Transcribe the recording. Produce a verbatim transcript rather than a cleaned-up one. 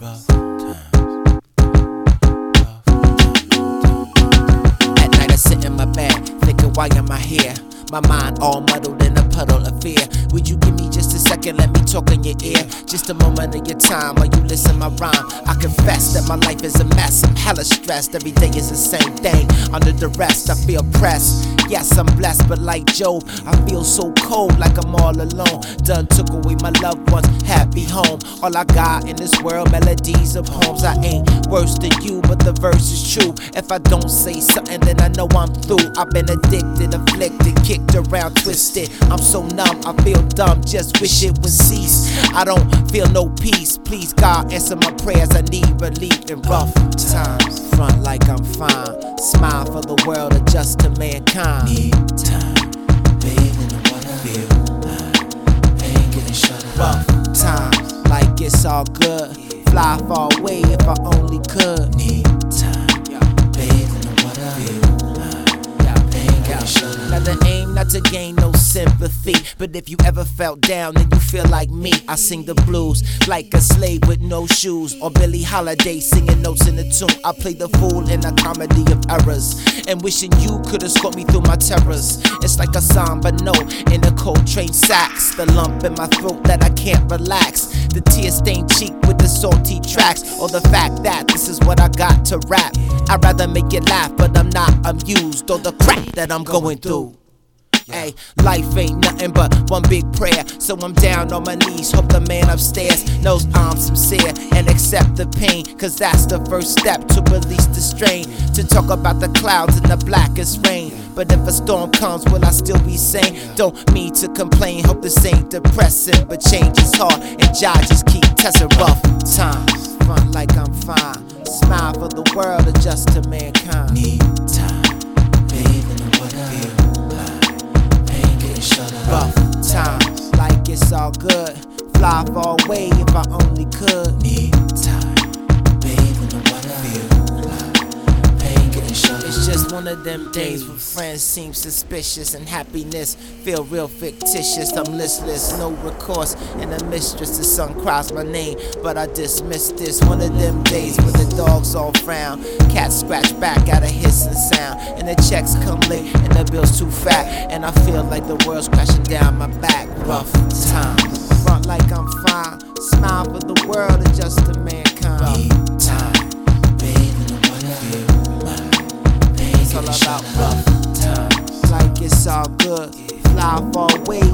rough times. At night I sit in my bed, thinking why am I here? My mind all muddled in a puddle of fear. Would you give me just a second, let me talk in your ear? Just a moment of your time while you listen my rhyme. I confess that my life is a mess, I'm hella stressed. Every day is the same thing, under the rest I feel pressed. Yes, I'm blessed, but like Job, I feel so cold, like I'm all alone. Done took away my loved ones, happy home. All I got in this world, melodies of poems. I ain't worse than you, but the verse is true. If I don't say something, then I know I'm through. I've been addicted, afflicted, kicked around, twisted. I'm so numb, I feel dumb, just wish it would cease. I don't feel no peace. Please God, answer my prayers, I need relief in rough times. Front like I'm fine, smile for the world, adjust to mankind. Need time, bathe in the water, feel high, pain getting shut up. Rough times, like it's all good. Fly far away if I only could. Need time, bathe in the water, feel high, pain getting shut up. Now the aim not to gain no sympathy, but if you ever felt down then you feel like me. I sing the blues like a slave with no shoes, or Billie Holiday singing notes in the tune. I play the fool in a comedy of errors, and wishing you could escort me through my terrors. It's like a samba note in a Coltrane sax, the lump in my throat that I can't relax, the tear-stained cheek with the salty tracks, or the fact that this is what I got to rap. I'd rather make you laugh, but I'm not amused, or the crap that I'm going through. Hey, life ain't nothing but one big prayer, so I'm down on my knees, hope the man upstairs knows I'm sincere and accept the pain, cause that's the first step to release the strain. To talk about the clouds and the blackest rain, but if a storm comes, will I still be sane? Don't mean to complain, hope this ain't depressing, but change is hard and Jah just keep testing. Rough times, front like I'm fine, smile for the world, adjust to mankind. Need time, bathe in the water, feel shut up. Rough times, like it's all good. Fly far away if I only could. Need time, bathe in the water, feel like pain getting shut up. It's just one of them days when friends seem suspicious and happiness feel real fictitious. I'm listless, no recourse, and a mistress. The sun cries my name, but I dismiss this. One of them days when the dogs all frown, cats scratch back at a hissing sound, and the checks come late and the bill's too fat, and I feel like the world's crashing down my back. Rough times, front like I'm fine, smile for the world, adjust to mankind. Need time, bathe in the water, feel like pain It's all getting shut about up. rough times, like it's all good. Fly far away